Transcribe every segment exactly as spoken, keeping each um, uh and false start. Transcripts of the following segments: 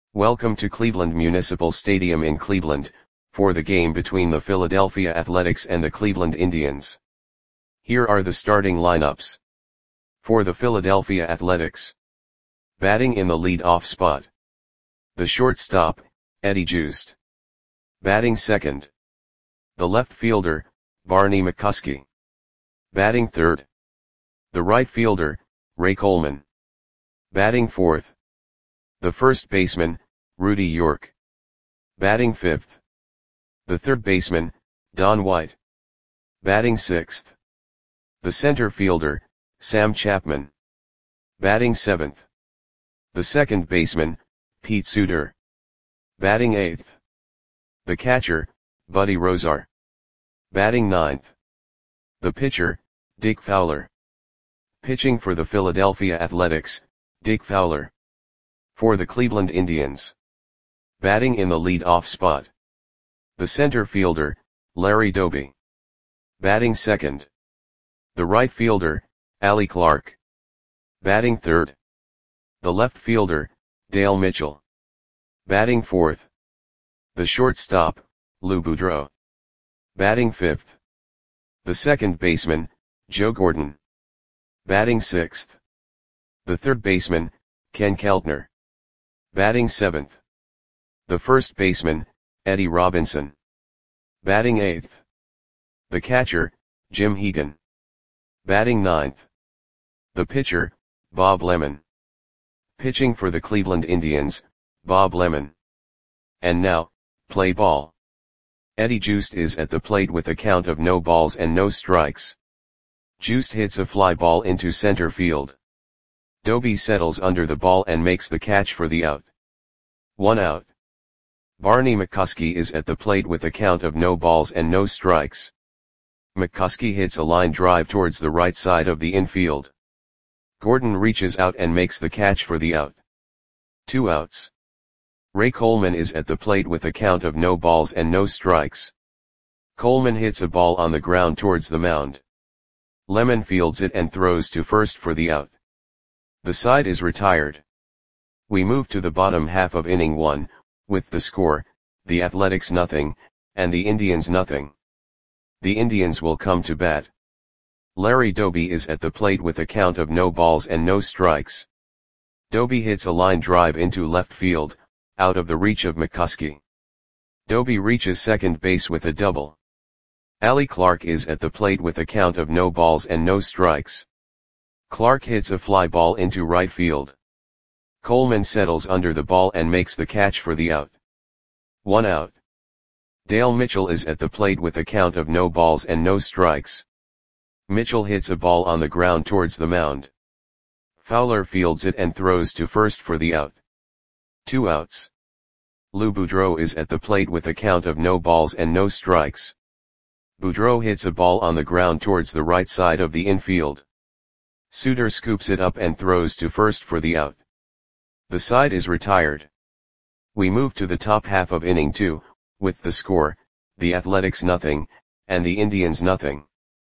Welcome to Cleveland Municipal Stadium in Cleveland, for the game between the Philadelphia Athletics and the Cleveland Indians. Here are the starting lineups. For the Philadelphia Athletics. Batting in the lead-off spot. The shortstop, Eddie Joost. Batting second. The left fielder, Barney McCuskey. Batting third. The right fielder, Ray Coleman. Batting fourth. The first baseman, Rudy York. Batting fifth. The third baseman, Don White. Batting sixth. The center fielder, Sam Chapman. Batting seventh. The second baseman, Pete Suter. Batting eighth. The catcher, Buddy Rozar. Batting ninth. The pitcher, Dick Fowler. Pitching for the Philadelphia Athletics, Dick Fowler. For the Cleveland Indians. Batting in the lead-off spot. The center fielder, Larry Doby. Batting second. The right fielder, Allie Clark. Batting third. The left fielder, Dale Mitchell. Batting fourth. The shortstop, Lou Boudreau. Batting fifth. The second baseman, Joe Gordon. Batting sixth. The third baseman, Ken Keltner. Batting seventh. The first baseman, Eddie Robinson. Batting eighth. The catcher, Jim Hegan. Batting ninth. The pitcher, Bob Lemon. Pitching for the Cleveland Indians, Bob Lemon. And now, play ball. Eddie Joost is at the plate with a count of no balls and no strikes. Joost hits a fly ball into center field. Doby settles under the ball and makes the catch for the out. One out. Barney McCuskey is at the plate with a count of no balls and no strikes. McCuskey hits a line drive towards the right side of the infield. Gordon reaches out and makes the catch for the out. Two outs. Ray Coleman is at the plate with a count of no balls and no strikes. Coleman hits a ball on the ground towards the mound. Lemon fields it and throws to first for the out. The side is retired. We move to the bottom half of inning one, with the score, the Athletics nothing, and the Indians nothing. The Indians will come to bat. Larry Doby is at the plate with a count of no balls and no strikes. Doby hits a line drive into left field, out of the reach of McCuskey. Doby reaches second base with a double. Allie Clark is at the plate with a count of no balls and no strikes. Clark hits a fly ball into right field. Coleman settles under the ball and makes the catch for the out. One out. Dale Mitchell is at the plate with a count of no balls and no strikes. Mitchell hits a ball on the ground towards the mound. Fowler fields it and throws to first for the out. Two outs. Lou Boudreau is at the plate with a count of no balls and no strikes. Boudreau hits a ball on the ground towards the right side of the infield. Suter scoops it up and throws to first for the out. The side is retired. We move to the top half of inning two, with the score, the Athletics nothing, and the Indians nothing.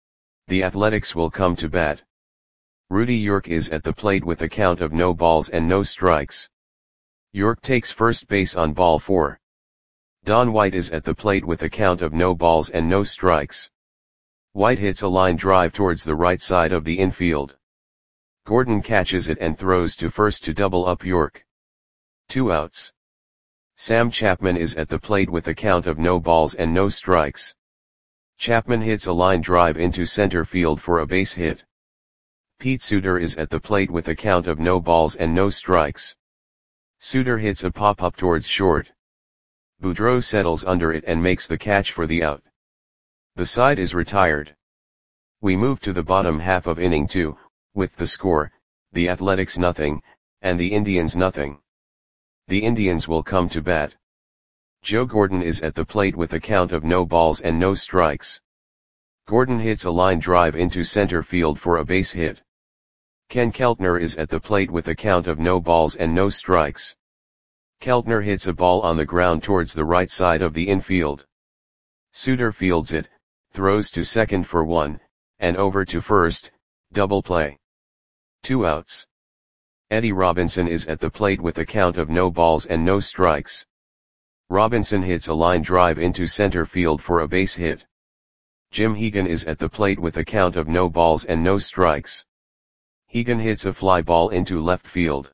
The Athletics will come to bat. Rudy York is at the plate with a count of no balls and no strikes. York takes first base on ball four. Don White is at the plate with a count of no balls and no strikes. White hits a line drive towards the right side of the infield. Gordon catches it and throws to first to double up York. Two outs. Sam Chapman is at the plate with a count of no balls and no strikes. Chapman hits a line drive into center field for a base hit. Pete Suter is at the plate with a count of no balls and no strikes. Suter hits a pop-up towards short. Boudreau settles under it and makes the catch for the out. The side is retired. We move to the bottom half of inning two, with the score, the Athletics nothing, and the Indians nothing. The Indians will come to bat. Joe Gordon is at the plate with a count of no balls and no strikes. Gordon hits a line drive into center field for a base hit. Ken Keltner is at the plate with a count of no balls and no strikes. Keltner hits a ball on the ground towards the right side of the infield. Suter fields it, throws to second for one, and over to first, double play. Two outs. Eddie Robinson is at the plate with a count of no balls and no strikes. Robinson hits a line drive into center field for a base hit. Jim Hegan is at the plate with a count of no balls and no strikes. Hegan hits a fly ball into left field.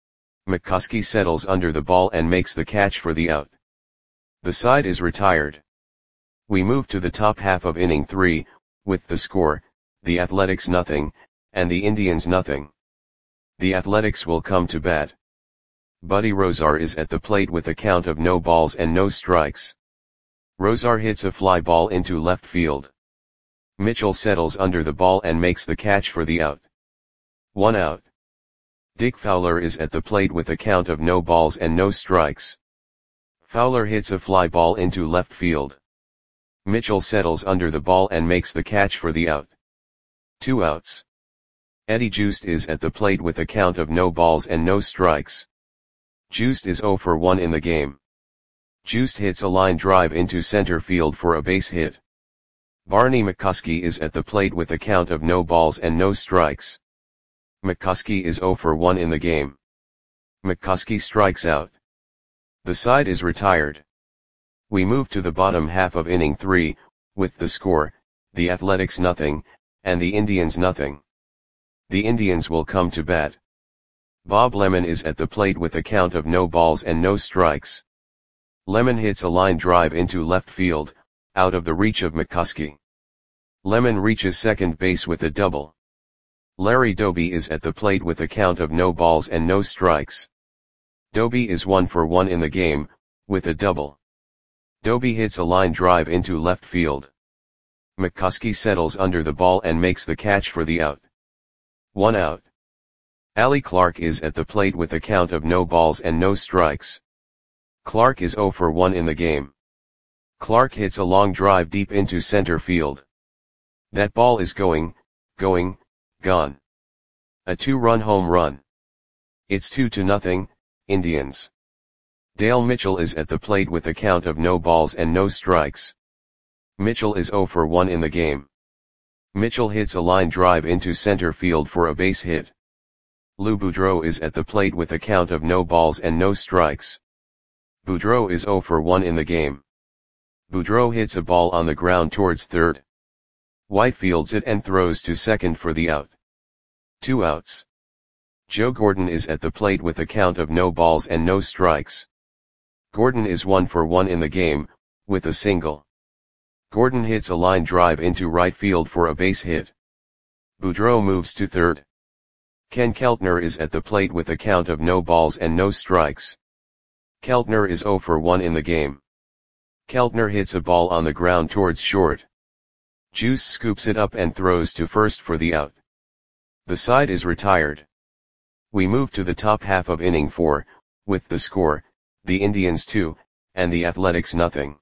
McCuskey settles under the ball and makes the catch for the out. The side is retired. We move to the top half of inning three, with the score, the Athletics nothing, and the Indians nothing. The Athletics will come to bat. Buddy Rozar is at the plate with a count of no balls and no strikes. Rozar hits a fly ball into left field. Mitchell settles under the ball and makes the catch for the out. One out. Dick Fowler is at the plate with a count of no balls and no strikes. Fowler hits a fly ball into left field. Mitchell settles under the ball and makes the catch for the out. Two outs. Eddie Joost is at the plate with a count of no balls and no strikes. Joost is zero for one in the game. Joost hits a line drive into center field for a base hit. Barney McCuskey is at the plate with a count of no balls and no strikes. McCuskey is zero for one in the game. McCuskey strikes out. The side is retired. We move to the bottom half of inning three, with the score, the Athletics nothing, and the Indians nothing. The Indians will come to bat. Bob Lemon is at the plate with a count of no balls and no strikes. Lemon hits a line drive into left field, out of the reach of McCuskey. Lemon reaches second base with a double. Larry Doby is at the plate with a count of no balls and no strikes. Doby is one for one in the game, with a double. Doby hits a line drive into left field. McCuskey settles under the ball and makes the catch for the out. One out. Allie Clark is at the plate with a count of no balls and no strikes. Clark is zero for one in the game. Clark hits a long drive deep into center field. That ball is going, going, gone. A two-run home run. It's two to nothing, Indians. Dale Mitchell is at the plate with a count of no balls and no strikes. Mitchell is zero for one in the game. Mitchell hits a line drive into center field for a base hit. Lou Boudreau is at the plate with a count of no balls and no strikes. Boudreau is zero for one in the game. Boudreau hits a ball on the ground towards third. White fields it and throws to second for the out. Two outs. Joe Gordon is at the plate with a count of no balls and no strikes. Gordon is one for one in the game, with a single. Gordon hits a line drive into right field for a base hit. Boudreau moves to third. Ken Keltner is at the plate with a count of no balls and no strikes. Keltner is zero for one in the game. Keltner hits a ball on the ground towards short. Juice scoops it up and throws to first for the out. The side is retired. We move to the top half of inning four, with the score, the Indians two, and the Athletics nothing.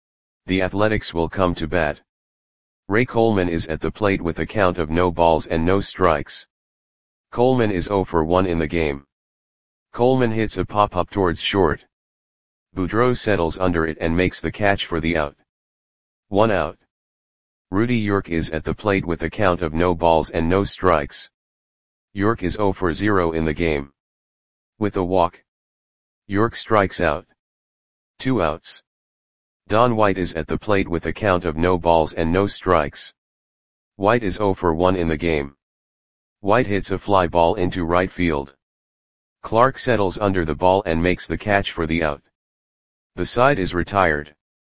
The Athletics will come to bat. Ray Coleman is at the plate with a count of no balls and no strikes. Coleman is zero for one in the game. Coleman hits a pop-up towards short. Boudreau settles under it and makes the catch for the out. One out. Rudy York is at the plate with a count of no balls and no strikes. York is zero for zero in the game. With a walk. York strikes out. Two outs. Don White is at the plate with a count of no balls and no strikes. White is zero for one in the game. White hits a fly ball into right field. Clark settles under the ball and makes the catch for the out. The side is retired.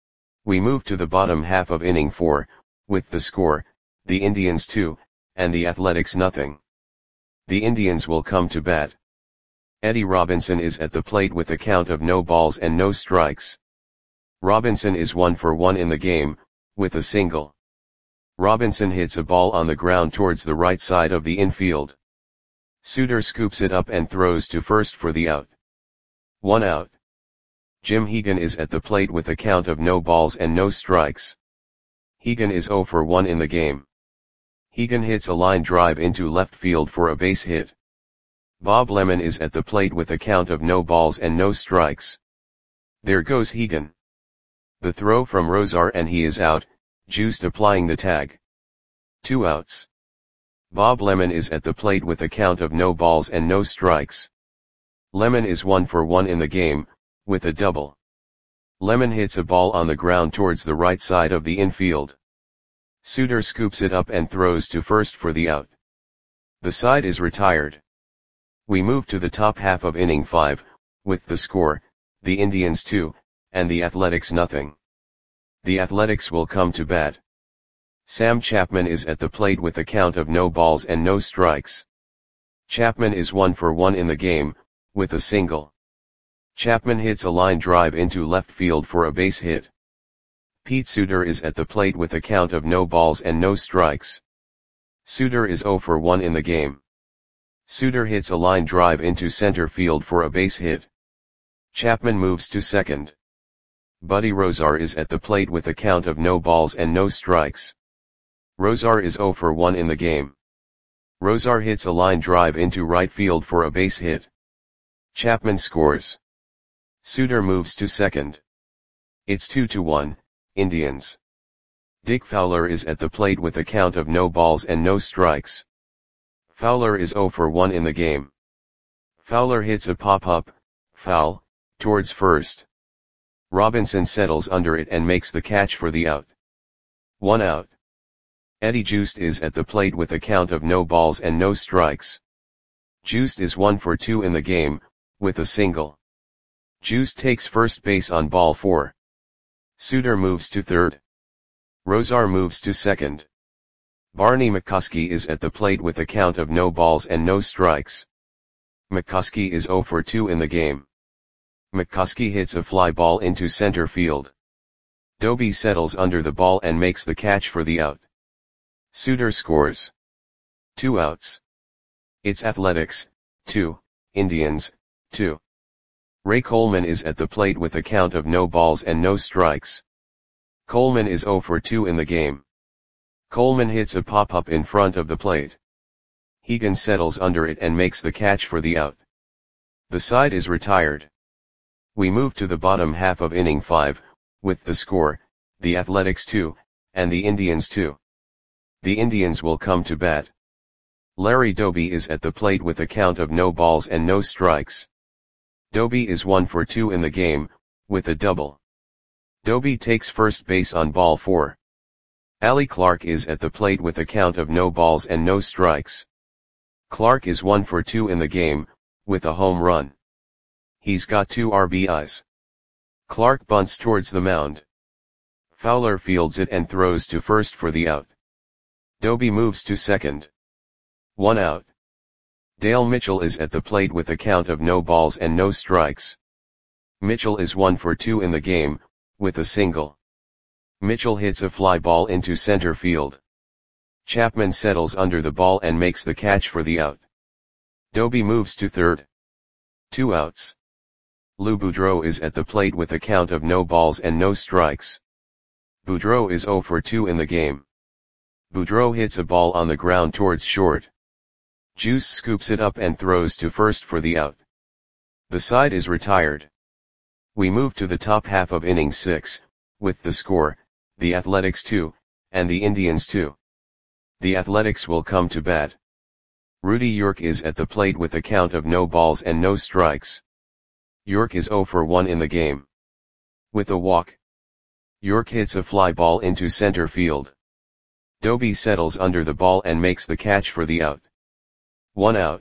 We move to the bottom half of inning four, with the score, the Indians two, and the Athletics nothing. The Indians will come to bat. Eddie Robinson is at the plate with a count of no balls and no strikes. Robinson is one for one in the game, with a single. Robinson hits a ball on the ground towards the right side of the infield. Suter scoops it up and throws to first for the out. One out. Jim Hegan is at the plate with a count of no balls and no strikes. Hegan is zero for one in the game. Hegan hits a line drive into left field for a base hit. Bob Lemon is at the plate with a count of no balls and no strikes. There goes Hegan. The throw from Rozar and he is out, Joost applying the tag. Two outs. Bob Lemon is at the plate with a count of no balls and no strikes. Lemon is one for one in the game, with a double. Lemon hits a ball on the ground towards the right side of the infield. Suitor scoops it up and throws to first for the out. The side is retired. We move to the top half of inning five, with the score, the Indians two, and the Athletics nothing. The Athletics will come to bat. Sam Chapman is at the plate with a count of no balls and no strikes. Chapman is one for one in the game, with a single. Chapman hits a line drive into left field for a base hit. Pete Suitor is at the plate with a count of no balls and no strikes. Suitor is zero for one in the game. Suitor hits a line drive into center field for a base hit. Chapman moves to second. Buddy Rozar is at the plate with a count of no balls and no strikes. Rozar is zero for one in the game. Rozar hits a line drive into right field for a base hit. Chapman scores. Suitor moves to second. It's two to one, Indians. Dick Fowler is at the plate with a count of no balls and no strikes. Fowler is zero for one in the game. Fowler hits a pop-up, foul, towards first. Robinson settles under it and makes the catch for the out. One out. Eddie Joost is at the plate with a count of no balls and no strikes. Joost is one for two in the game, with a single. Joost takes first base on ball four. Suitor moves to third. Rozar moves to second. Barney McCuskey is at the plate with a count of no balls and no strikes. McCuskey is zero for two in the game. McCuskey hits a fly ball into center field. Doby settles under the ball and makes the catch for the out. Suitor scores. Two outs. It's Athletics, two, Indians, two. Ray Coleman is at the plate with a count of no balls and no strikes. Coleman is zero for two in the game. Coleman hits a pop-up in front of the plate. Hegan settles under it and makes the catch for the out. The side is retired. We move to the bottom half of inning five, with the score, the Athletics two, and the Indians two. The Indians will come to bat. Larry Doby is at the plate with a count of no balls and no strikes. Doby is one for two in the game, with a double. Doby takes first base on ball four. Allie Clark is at the plate with a count of no balls and no strikes. Clark is one for two in the game, with a home run. He's got two R B Is. Clark bunts towards the mound. Fowler fields it and throws to first for the out. Doby moves to second. One out. Dale Mitchell is at the plate with a count of no balls and no strikes. Mitchell is one for two in the game, with a single. Mitchell hits a fly ball into center field. Chapman settles under the ball and makes the catch for the out. Doby moves to third. Two outs. Lou Boudreau is at the plate with a count of no balls and no strikes. Boudreau is zero for two in the game. Boudreau hits a ball on the ground towards short. Juice scoops it up and throws to first for the out. The side is retired. We move to the top half of inning six, with the score, the Athletics two, and the Indians two. The Athletics will come to bat. Rudy York is at the plate with a count of no balls and no strikes. York is zero for one in the game. With a walk. York hits a fly ball into center field. Doby settles under the ball and makes the catch for the out. One out.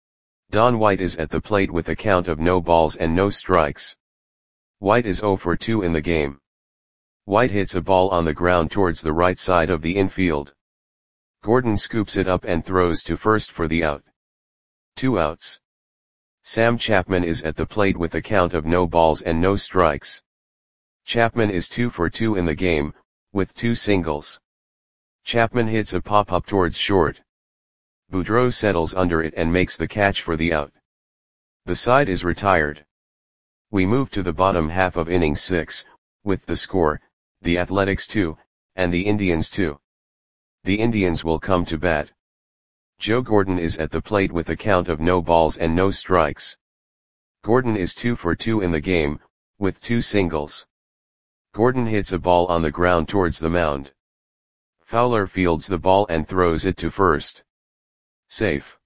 Don White is at the plate with a count of no balls and no strikes. White is zero for two in the game. White hits a ball on the ground towards the right side of the infield. Gordon scoops it up and throws to first for the out. Two outs. Sam Chapman is at the plate with a count of no balls and no strikes. Chapman is two for two in the game, with two singles. Chapman hits a pop-up towards short. Boudreau settles under it and makes the catch for the out. The side is retired. We move to the bottom half of inning six, with the score, the Athletics two, and the Indians two. The Indians will come to bat. Joe Gordon is at the plate with a count of no balls and no strikes. Gordon is two for two in the game, with two singles. Gordon hits a ball on the ground towards the mound. Fowler fields the ball and throws it to first. Safe.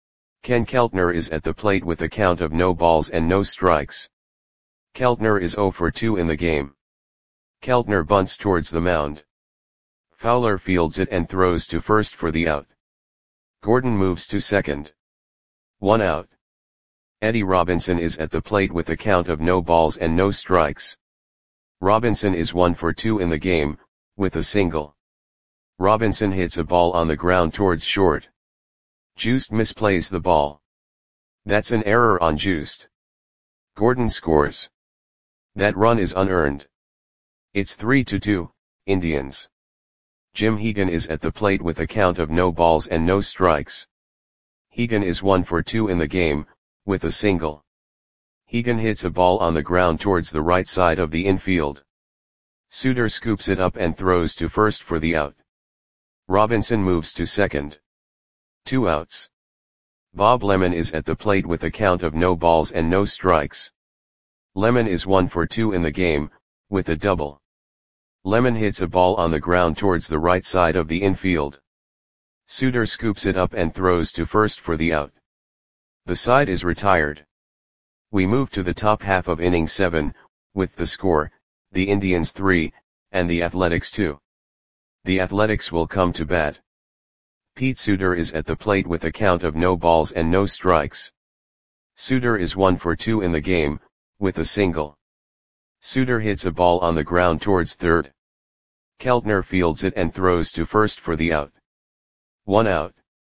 Ken Keltner is at the plate with a count of no balls and no strikes. Keltner is zero for two in the game. Keltner bunts towards the mound. Fowler fields it and throws to first for the out. Gordon moves to second. One out. Eddie Robinson is at the plate with a count of no balls and no strikes. Robinson is one for two in the game, with a single. Robinson hits a ball on the ground towards short. Joost misplays the ball. That's an error on Joost. Gordon scores. That run is unearned. It's three to two, Indians. Jim Hegan is at the plate with a count of no balls and no strikes. Hegan is one for two in the game, with a single. Hegan hits a ball on the ground towards the right side of the infield. Suter scoops it up and throws to first for the out. Robinson moves to second. Two outs. Bob Lemon is at the plate with a count of no balls and no strikes. Lemon is one for two in the game, with a double. Lemon hits a ball on the ground towards the right side of the infield. Suter scoops it up and throws to first for the out. The side is retired. We move to the top half of inning seven, with the score, the Indians three, and the Athletics two. The Athletics will come to bat. Pete Suter is at the plate with a count of no balls and no strikes. Suter is one for two in the game, with a single. Suter hits a ball on the ground towards third. Keltner fields it and throws to first for the out. One out.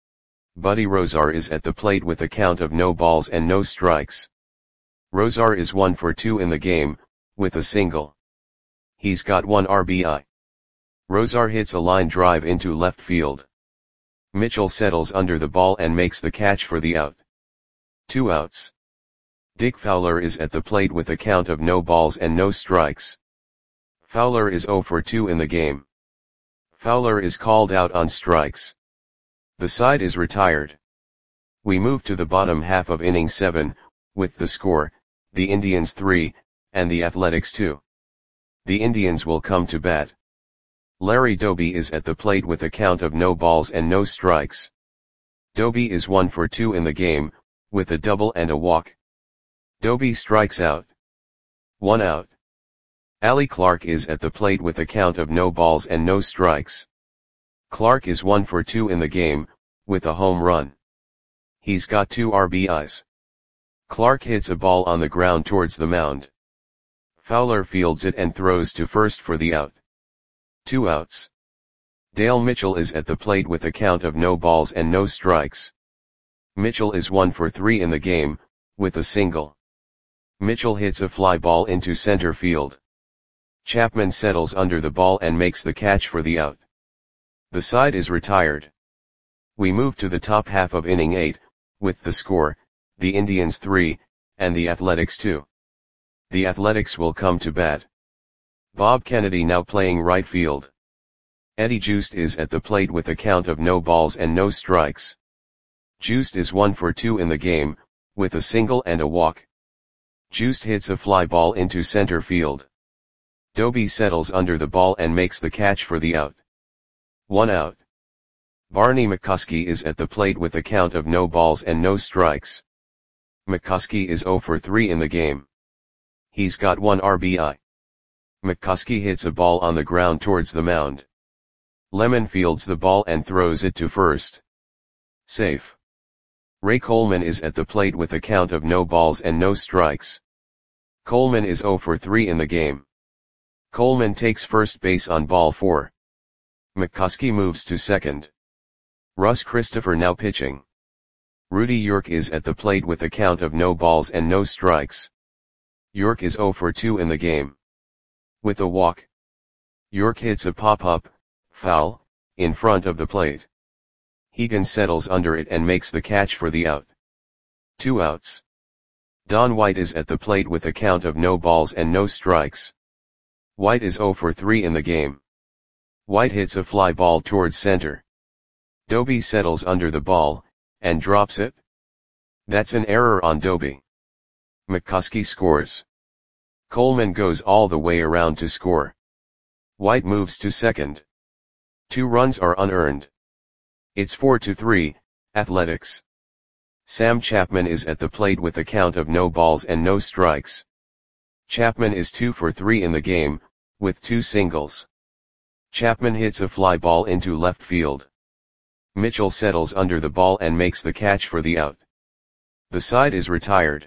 Buddy Rozar is at the plate with a count of no balls and no strikes. Rozar is one for two in the game, with a single. He's got one R B I. Rozar hits a line drive into left field. Mitchell settles under the ball and makes the catch for the out. Two outs. Dick Fowler is at the plate with a count of no balls and no strikes. Fowler is zero for two in the game. Fowler is called out on strikes. The side is retired. We move to the bottom half of inning seven, with the score, the Indians three, and the Athletics two. The Indians will come to bat. Larry Doby is at the plate with a count of no balls and no strikes. Doby is one for two in the game, with a double and a walk. Doby strikes out. One out. Allie Clark is at the plate with a count of no balls and no strikes. Clark is one for two in the game, with a home run. He's got two R B Is. Clark hits a ball on the ground towards the mound. Fowler fields it and throws to first for the out. Two outs. Dale Mitchell is at the plate with a count of no balls and no strikes. Mitchell is one for three in the game, with a single. Mitchell hits a fly ball into center field. Chapman settles under the ball and makes the catch for the out. The side is retired. We move to the top half of inning eight, with the score, the Indians three, and the Athletics two. The Athletics will come to bat. Bob Kennedy now playing right field. Eddie Joost is at the plate with a count of no balls and no strikes. Joost is one for two in the game, with a single and a walk. Joost hits a fly ball into center field. Doby settles under the ball and makes the catch for the out. One out. Barney McCuskey is at the plate with a count of no balls and no strikes. McCuskey is zero for three in the game. He's got one R B I. McCuskey hits a ball on the ground towards the mound. Lemon fields the ball and throws it to first. Safe. Ray Coleman is at the plate with a count of no balls and no strikes. Coleman is zero for three in the game. Coleman takes first base on ball four. McCuskey moves to second. Russ Christopher now pitching. Rudy York is at the plate with a count of no balls and no strikes. York is zero for two in the game. With a walk. York hits a pop-up, foul, in front of the plate. Hegan settles under it and makes the catch for the out. Two outs. Don White is at the plate with a count of no balls and no strikes. White is zero for three in the game. White hits a fly ball towards center. Doby settles under the ball, and drops it. That's an error on Doby. McCuskey scores. Coleman goes all the way around to score. White moves to second. Two runs are unearned. It's four to three, Athletics. Sam Chapman is at the plate with a count of no balls and no strikes. Chapman is two for three in the game, with two singles. Chapman hits a fly ball into left field. Mitchell settles under the ball and makes the catch for the out. The side is retired.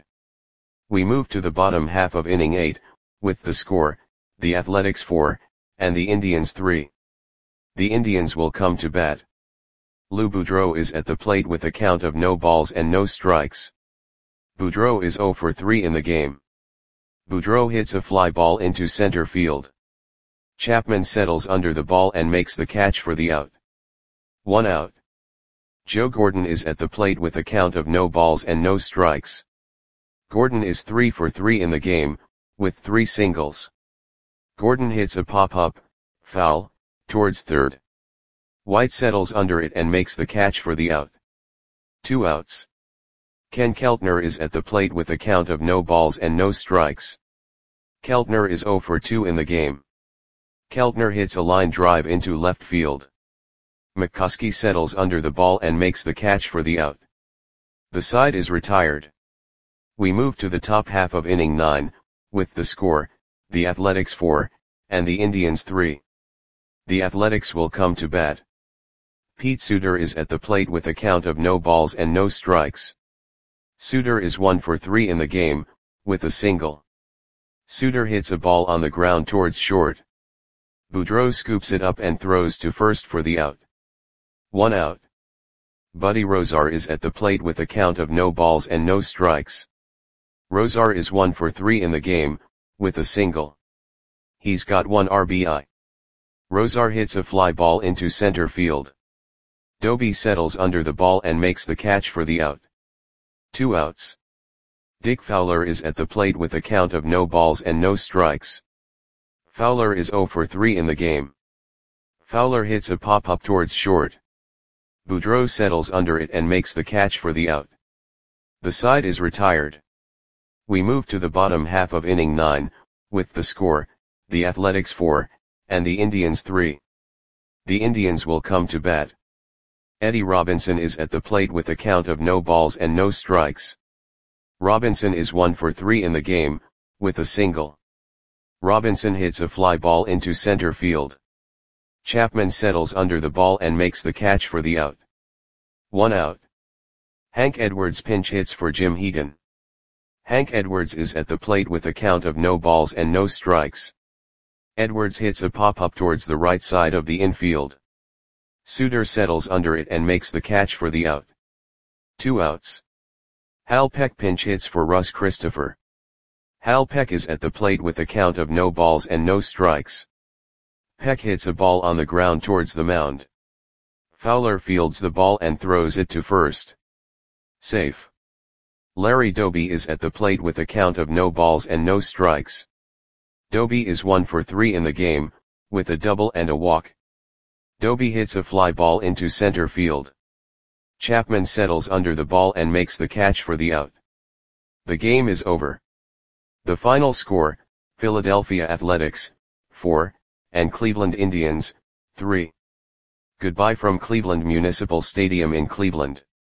We move to the bottom half of inning eight, with the score, the Athletics four, and the Indians three. The Indians will come to bat. Lou Boudreau is at the plate with a count of no balls and no strikes. Boudreau is zero for three in the game. Boudreau hits a fly ball into center field. Chapman settles under the ball and makes the catch for the out. One out. Joe Gordon is at the plate with a count of no balls and no strikes. Gordon is three for three in the game, with three singles. Gordon hits a pop-up, foul, towards third. White settles under it and makes the catch for the out. Two outs. Ken Keltner is at the plate with a count of no balls and no strikes. Keltner is zero for two in the game. Keltner hits a line drive into left field. McCuskey settles under the ball and makes the catch for the out. The side is retired. We move to the top half of inning nine, with the score, the Athletics four, and the Indians three. The Athletics will come to bat. Pete Suter is at the plate with a count of no balls and no strikes. Suter is one for three in the game, with a single. Suter hits a ball on the ground towards short. Boudreau scoops it up and throws to first for the out. One out. Buddy Rozar is at the plate with a count of no balls and no strikes. Rozar is one for three in the game, with a single. He's got one R B I. Rozar hits a fly ball into center field. Doby settles under the ball and makes the catch for the out. Two outs. Dick Fowler is at the plate with a count of no balls and no strikes. Fowler is zero for three in the game. Fowler hits a pop-up towards short. Boudreau settles under it and makes the catch for the out. The side is retired. We move to the bottom half of inning nine, with the score, the Athletics four, and the Indians three. The Indians will come to bat. Eddie Robinson is at the plate with a count of no balls and no strikes. Robinson is one for three in the game, with a single. Robinson hits a fly ball into center field. Chapman settles under the ball and makes the catch for the out. One out. Hank Edwards pinch hits for Jim Hegan. Hank Edwards is at the plate with a count of no balls and no strikes. Edwards hits a pop-up towards the right side of the infield. Suter settles under it and makes the catch for the out. Two outs. Hal Peck pinch hits for Russ Christopher. Hal Peck is at the plate with a count of no balls and no strikes. Peck hits a ball on the ground towards the mound. Fowler fields the ball and throws it to first. Safe. Larry Doby is at the plate with a count of no balls and no strikes. Doby is one for three in the game, with a double and a walk. Doby hits a fly ball into center field. Chapman settles under the ball and makes the catch for the out. The game is over. The final score, Philadelphia Athletics, four, and Cleveland Indians, three. Goodbye from Cleveland Municipal Stadium in Cleveland.